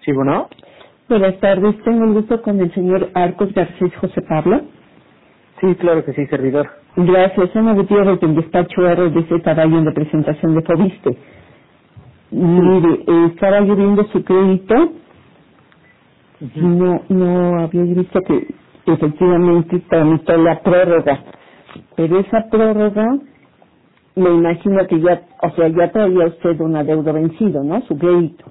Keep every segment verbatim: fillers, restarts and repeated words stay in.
Sí, bueno. Buenas tardes, tengo el gusto con el señor Arcos Garcés José Pablo. Sí, claro que sí, servidor. Gracias, soy Gutiérrez del despacho R D Z Valle en representación de Fobiste. Mire, eh, estaba yo viendo su crédito, Uh-huh. y no, no había visto que efectivamente tramitó la prórroga, pero esa prórroga, me imagino que ya, o sea, ya traía usted un adeudo vencido, ¿no? Su crédito.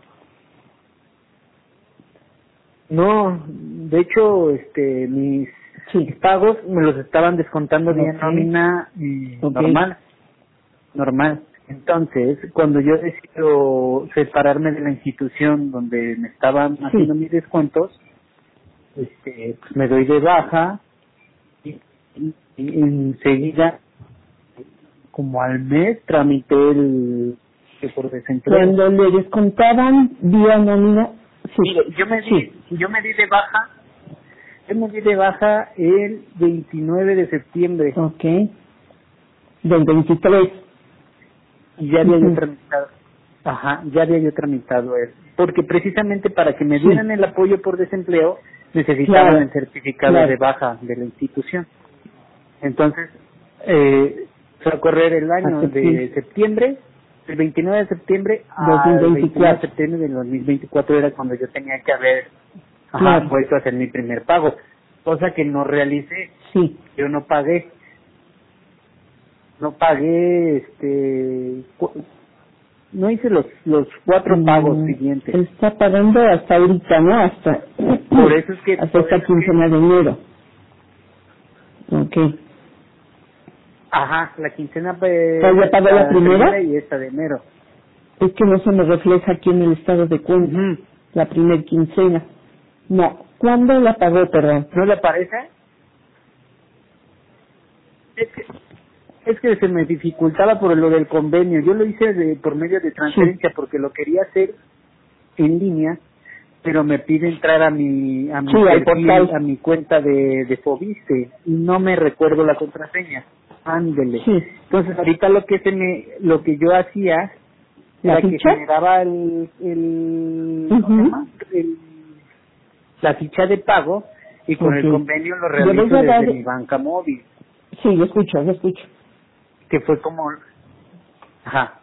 No, de hecho, este, mis, Sí. mis pagos me los estaban descontando vía Ok. nómina y Ok. normal, normal. Entonces, cuando yo decido separarme de la institución donde me estaban haciendo Sí. mis descuentos, este, pues me doy de baja y, y- y enseguida, como al mes, tramité el que por desempleo. Cuando le descontaban vía nómina, sí. Mire, yo me di, Sí. yo me di de baja, yo me di de baja el veintinueve de septiembre Ok. Del veintitrés. y ya había yo Ujú. tramitado, ajá, ya había yo tramitado él, porque precisamente para que me Sí. dieran el apoyo por desempleo necesitaban Claro. el certificado Claro. de baja de la institución. Entonces, eh, fue a correr el año A septiembre. de septiembre, del veintinueve de septiembre dos mil al veintinueve de veinticuatro. septiembre del dos mil veinticuatro era cuando yo tenía que haber ajá, Claro. vuelto a hacer mi primer pago, cosa que no realicé. Sí. Yo no pagué, no pagué, este, cu- no hice los los cuatro pagos Mm, siguientes. está pagando hasta ahorita, ¿no? Hasta, Por eso es que, hasta por esta eso es que, quincena de enero. Ok. ajá, la quincena de ¿Ya había pagado la primera? y esta de enero. Es que no se me refleja aquí en el estado de cuenta. Ujú. La primer quincena. No. ¿Cuándo la pagó, perdón? ¿No le parece? Es que, es que se me dificultaba por lo del convenio. Yo lo hice de, por medio de transferencia porque lo quería hacer en línea, pero me pide entrar a mi a mi Sí, al perfil, portal. a mi cuenta de, de Fobiste y no me recuerdo la contraseña. Ándele. Sí. Entonces ahorita lo que se me lo que yo hacía ¿La era que ficha? generaba el el ¿cómo se Ujú. llama? El- la ficha de pago y con el Ok. convenio lo Yo les realizo voy a desde dar... mi banca móvil, Sí, lo escucho, lo escucho. que fue como ajá,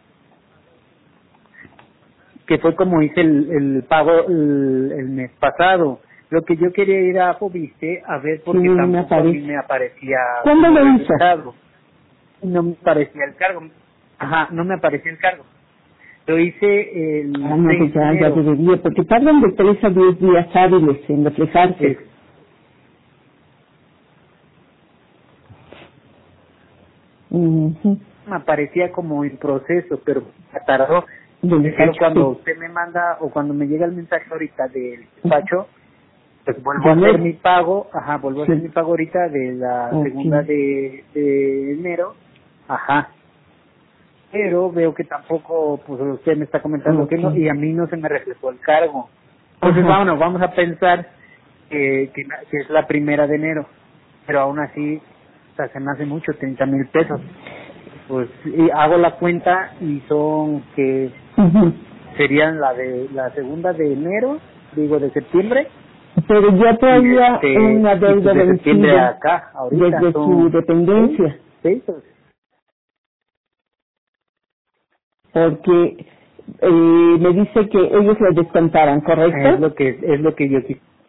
que fue como hice el, el pago el, el mes pasado. Lo que yo quería ir a Fobiste a ver Sí, porque no me tampoco a mí aparece. me aparecía ¿Cuándo como lo hizo? registrado. No me aparecía el cargo. Ajá, no me aparecía el cargo. Lo hice el Ah, no, pues seis de ya, ya enero. debería, porque tardan de tres a diez días hábiles en reflejarse. Es- Ujú. me aparecía como en proceso, pero tardó. Del Pero despacho, cuando sí. usted me manda o cuando me llega el mensaje ahorita del despacho, pues vuelvo De a hacer enero. mi pago, ajá, vuelvo a Sí. hacer mi pago ahorita de la Ok. segunda de, de enero, ajá, pero veo que tampoco, pues usted me está comentando que no, Ok. y a mí no se me reflejó el cargo. Entonces, Ajá. vámonos, vamos a pensar que, que, la- que es la primera de enero, pero aún así, o sea, se me hace mucho, treinta mil pesos. Pues y hago la cuenta y son que Ujú. serían la de la segunda de enero, digo de septiembre, Pero ya y traía este una y pues deuda de septiembre vencida a acá ahorita desde su son dependencia, seis pesos. porque eh, me dice que ellos le descontaran, Es ¿correcto? lo que es lo que yo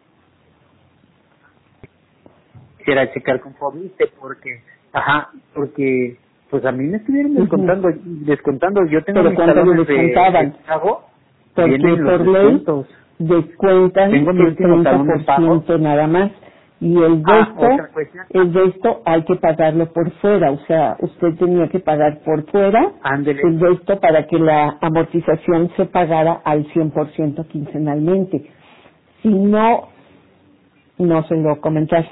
quisiera checar con Fobiste porque ajá, porque pues a mí me estuvieron Ujú. descontando descontando yo tengo Pero mis ¿cuánto le talones de, descontaban? de pago, Porque vienen los por ley descuentos. descuentan Tengo mi el último treinta talón de por pago. ciento nada más y el Ah, resto, otra cuestión. el resto hay que pagarlo por fuera, o sea, usted tenía que pagar por fuera Ándele. el resto para que la amortización se pagara al cien por ciento quincenalmente. Si no, no se lo comentas.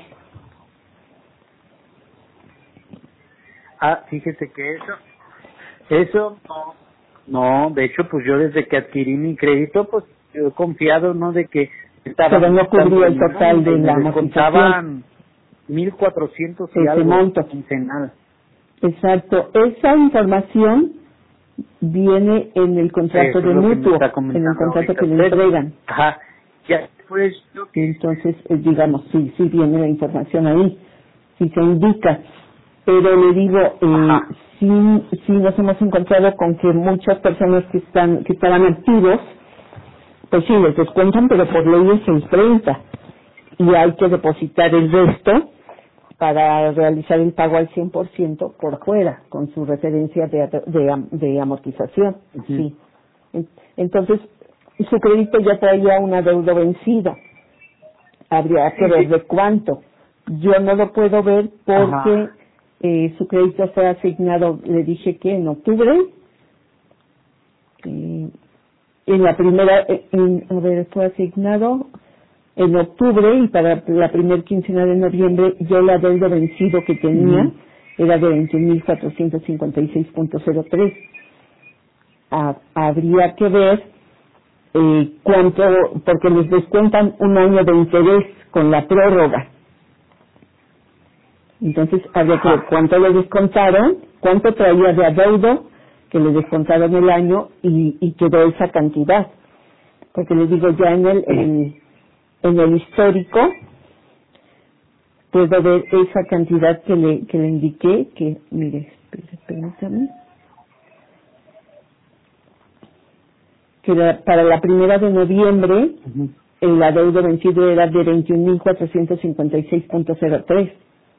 Ah, fíjese que eso, eso no, no, de hecho, pues yo desde que adquirí mi crédito, pues yo he confiado, ¿no? De que estaban Pero no cubría el descontando total de mi nómina y la me amortización, descontaban mil cuatrocientos y ese algo monto. quincenal. Exacto, esa información viene en el contrato Eso de es lo que me mutuo, está en el comentando contrato ahorita que le usted. entregan. Ajá, Ya pues yo que Entonces, eh, digamos, sí, sí viene la información ahí, sí se indica. Pero le digo, eh, sí, sí nos hemos encontrado con que muchas personas que están que estaban activos, pues sí, les descuentan, pero por ley es el treinta. Y hay que depositar el resto para realizar el pago al cien por ciento por fuera, con su referencia de, de, am- de amortización. Ujú. Sí. En- Entonces, su crédito ya traía un adeudo vencido. Habría que Sí, ver sí. de cuánto. Yo no lo puedo ver porque Ajá. eh, su crédito fue asignado, le dije que en octubre, eh, en la primera, eh, en- a ver, fue asignado en octubre y para la primer quincena de noviembre ya el adeudo vencido que tenía Ujú. era de veintiún mil cuatrocientos cincuenta y seis punto cero tres. Ha- habría que ver eh, cuánto, porque les descuentan un año de interés con la prórroga. Entonces habría que ver Ajá. cuánto le descontaron, cuánto traía de adeudo que le descontaron el año y, y quedó esa cantidad. Porque les digo, ya en el, en, en el histórico puedo ver esa cantidad que le, que le indiqué, que, mire, espere, permítame, que era para la primera de noviembre Ujú. el adeudo vencido era de veintiún mil cuatrocientos cincuenta y seis punto cero tres.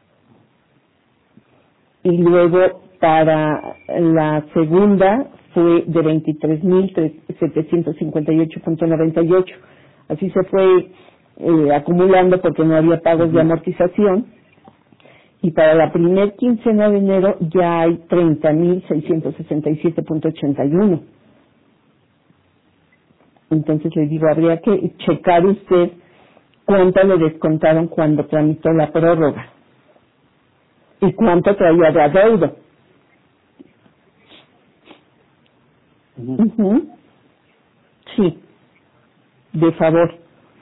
Y luego para la segunda fue de veintitrés mil setecientos cincuenta y ocho punto noventa y ocho. Así se fue eh, acumulando porque no había pagos de Ujú. amortización. Y para la primer quincena de enero ya hay treinta mil seiscientos sesenta y siete punto ochenta y uno. Entonces le digo, habría que checar usted cuánto le descontaron cuando tramitó la prórroga y cuánto traía de adeudo. Ujú. Ujú. Sí, de favor.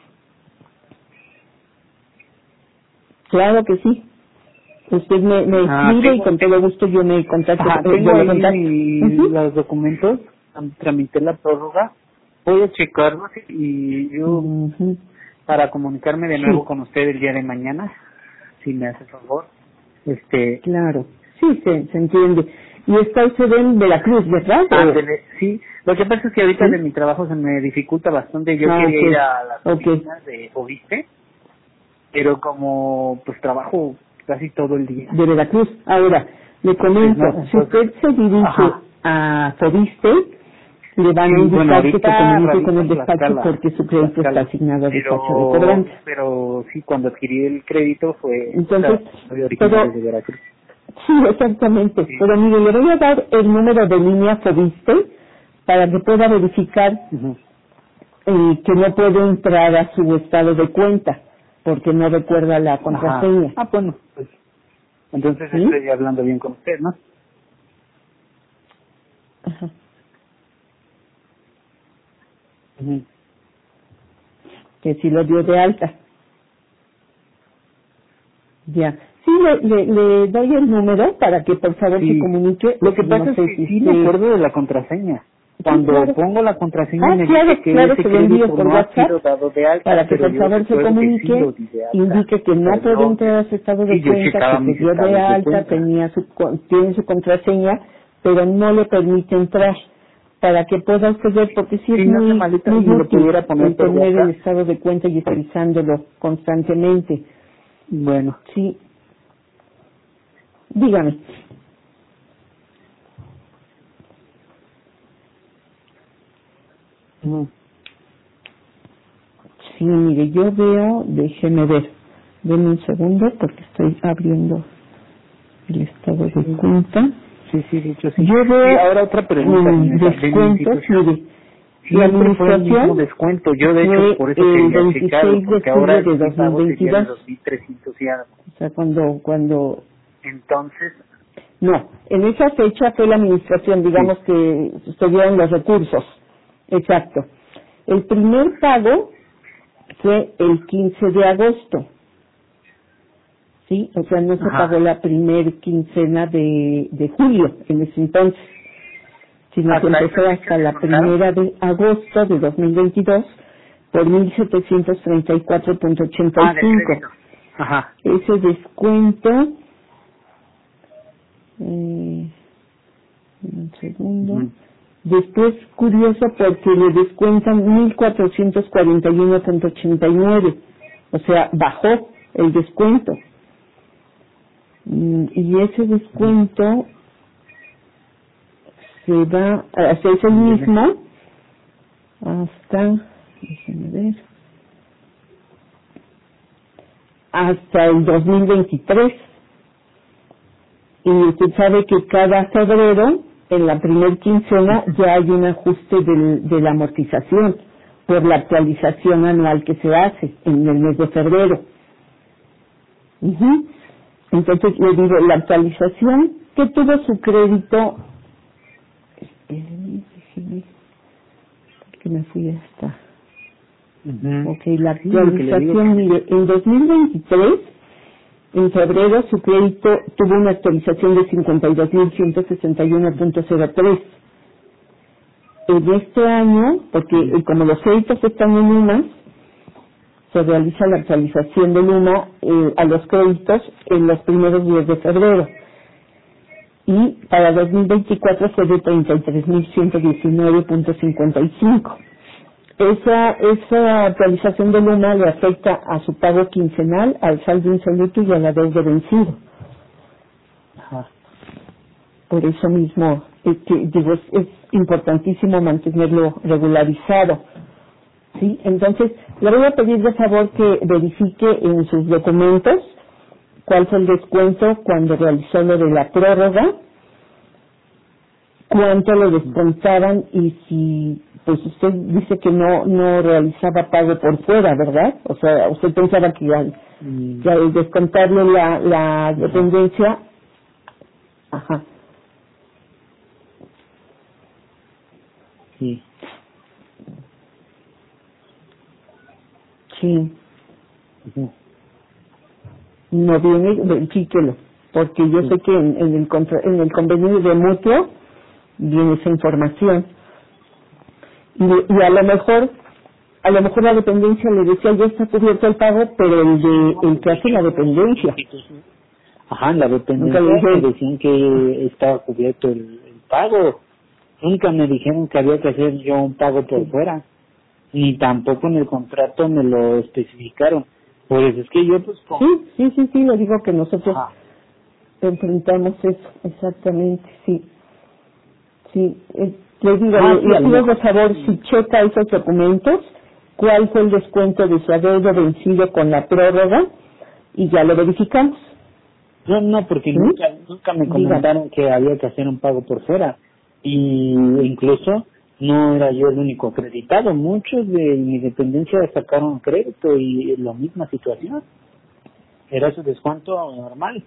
Claro que sí. Usted me, me Ah, escribe y tengo, con todo gusto yo me contacto, ajá, eh, tengo yo le ahí contacto. mi, Ujú. los documentos, am- tramité la prórroga, voy a checarlos y yo Ujú. para comunicarme de Sí, nuevo con usted el día de mañana, si me hace favor. Este, claro. Sí, se, se entiende. Y está usted en Veracruz, ¿verdad? ¿O- ándele, sí, lo que pasa es que ahorita ¿Sí? de mi trabajo se me dificulta bastante, yo Ah, quería ir a las ok. Ok. oficinas de Fobiste, pero como pues trabajo casi todo el día, De Veracruz. Ahora, le pues comento, no, si entonces, usted se dirige ajá, a Fobiste, le van a sí, bueno, indicar que se ahorita comunique con radico el en despacho Tlaxcala, porque su crédito está Tlaxcala, asignado a despacho de pero, cobranza. pero sí, cuando adquirí el crédito fue, o Entonces, sea, soy originario pero, de Veracruz. sí, exactamente. Sí. Pero mire, le voy a dar el número de línea Fobiste para que pueda verificar Ujú. eh, que no puede entrar a su estado de cuenta porque no recuerda la Ajá. contraseña. Ah, bueno, pues entonces ¿Sí? estoy hablando bien con usted, ¿no? Ajá. Ujú. Que si lo dio de alta. Ya. Sí, le, le, le doy el número para que por favor se Sí. comunique. Lo que No pasa sé es que si sí me usted- acuerdo de la contraseña. Sí, Cuando claro. pongo la contraseña Ah, me claro, dice que claro, ese se lo envío crédito por no ha WhatsApp sido dado de alta, para que pero por yo favor se recuerdo que sí comunique, lo di de alta. indique que no Pero puede no, entrar a su estado de sí, yo cuenta, checaba que se mis dio de estados de alta, cuenta. tenía su, con- tiene su contraseña, pero no le permite entrar para que pueda usted ver, porque sí es Sí, no sé, muy, malita, muy y me lo útil pudiera poner el por tener el WhatsApp. estado de cuenta y utilizándolo constantemente. Bueno, Sí, dígame. ujú. Sí, mire, yo veo, déjeme ver, denme un segundo porque estoy abriendo el estado de Sí. cuenta. Sí, sí, dicho sí. Yo Y veo ahora otra pregunta, mm, señorita, de mi descuentos, institución. mire, la Siempre fue el mismo administración descuento. Yo, de hecho, fue por eso el quería checarlo, veintiséis de porque julio ahora de el dos mil pago sería de veintidós, dos mil trescientos y algo. o sea, cuando, cuando, Entonces, no, en esa fecha fue la administración, sí. digamos que se dieron los recursos, exacto. El primer pago fue el quince de agosto, ¿sí? O sea, no se Ajá. pagó la primer quincena de, de julio en ese entonces, sino que ¿Hasta empezó esa fecha hasta se la contaron? primera de agosto de dos mil veintidós por mil setecientos treinta y cuatro punto ochenta Ah, y de cinco. crédito. Ajá. Ese descuento, eh, un segundo, Ujú. después curioso porque le descuentan mil cuatrocientos cuarenta y uno punto ochenta y nueve, o sea, bajó el descuento. Mm, Y ese descuento se va, o sea, es el mismo hasta, déjenme ver, hasta el dos mil veintitrés. Y usted sabe que cada febrero, en la primer quincena, ya hay un ajuste del, de la amortización por la actualización anual que se hace en el mes de febrero. Ujú. Entonces, le digo, la actualización que tuvo su crédito, espérenme, déjeme, porque me fui hasta, Ujú. ok, la Sí, lo que le digo actualización, que- mire, en dos mil veintitrés, en febrero, su crédito tuvo una actualización de cincuenta y dos mil ciento sesenta y uno punto cero tres. En este año, porque eh, como los créditos están en UMA, se realiza la actualización del UMA eh, a los créditos en los primeros días de febrero. Y para dos mil veinticuatro fue de treinta y tres mil ciento diecinueve punto cincuenta y cinco. Esa, esa actualización del UMA le afecta a su pago quincenal, al saldo insoluto y a la deuda vencido. Ajá. Por eso mismo, es, que, digo, es, es importantísimo mantenerlo regularizado. ¿Sí? Entonces, le voy a pedir de favor que verifique en sus documentos cuál fue el descuento cuando realizó lo de la prórroga, cuánto le descontaban y si, pues usted dice que no no realizaba pago por fuera, ¿verdad? O sea, usted pensaba que al, Mm, que al descontarle la, la Ajá. dependencia, ajá, Sí. sí, Ujú. no viene, verifíquelo, porque yo Sí. sé que en, en el contra- en el convenio de mutuo viene esa información y, y a lo mejor a lo mejor la dependencia le decía ya está cubierto el pago, pero el de No, el que de hace la hecho, dependencia ajá, en la nunca dependencia le me dijeron. decían que estaba cubierto el, el pago. Nunca me dijeron que había que hacer yo un pago por Sí, fuera. Ni tampoco en el contrato me lo especificaron. Por eso es que yo, pues, con... sí, sí, sí, sí, le digo que nosotros Ajá. enfrentamos eso, exactamente, sí, sí. Eh, le digo, Ajá, le, sí, le a lo pido por mejor. favor si Sí. checa esos documentos, cuál fue el descuento de su adeudo vencido con la prórroga y ya lo verificamos, No, no, porque ¿sí? nunca, nunca me Dígame. comentaron que había que hacer un pago por fuera. Y incluso no era yo el único acreditado. Muchos de mi dependencia sacaron crédito y la misma situación. Era su descuento normal.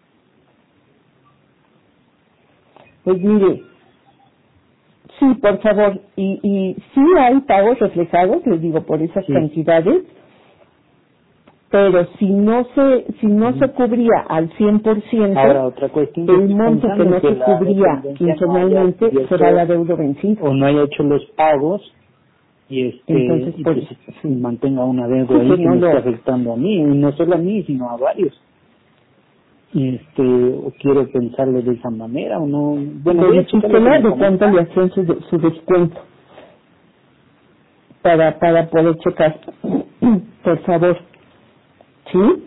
Pues mire, sí, por favor, y, y sí hay pagos reflejados, les digo, por esas Sí. cantidades, pero si no se si no Ujú. se cubría al cien por Ahora, ciento, otra cuestión, yo el estoy monto que pensando no que se la cubría dependencia no haya quincenalmente será cubierto la deuda vencida. o no haya hecho los pagos y este Entonces, y pues, pues sí, mantenga una deuda sí, ahí pues que no me esté lo... afectando a mí, y no solo a mí, sino a varios. Y este, o quiero pensarlo de esa manera o no. Bueno, voy a checar lo que Verifíquela me de cuánto le comenta. hacían su, de- su descuento para, para poder checar. Por favor. ¿Sí?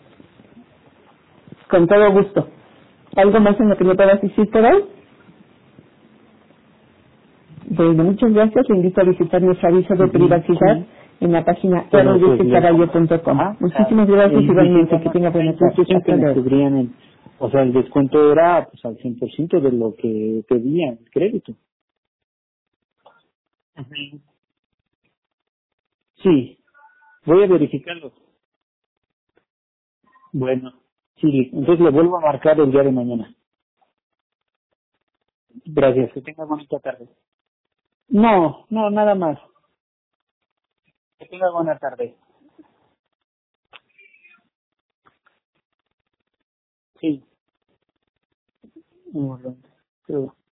Con todo gusto. ¿Algo más en lo que me pueda asistir por hoy? Bueno, muchas gracias. Le invito a visitar nuestro aviso de Ujú, privacidad sí, en la página pero pues r d c le caballo com- punto com. ajá, o sea, Muchísimas gracias él igualmente. decía Que más tenga o buenas menos la noches. fecha que Hasta me luego. cubrían el, o sea, el descuento era pues al cien por ciento de lo que pedía el crédito. Ujú. Sí, voy a verificarlo. Bueno, sí, entonces le vuelvo a marcar el día de mañana. Gracias, que tenga bonita tarde. No, no, nada más. Que tenga buena tarde. Sí, muy bien. Sí.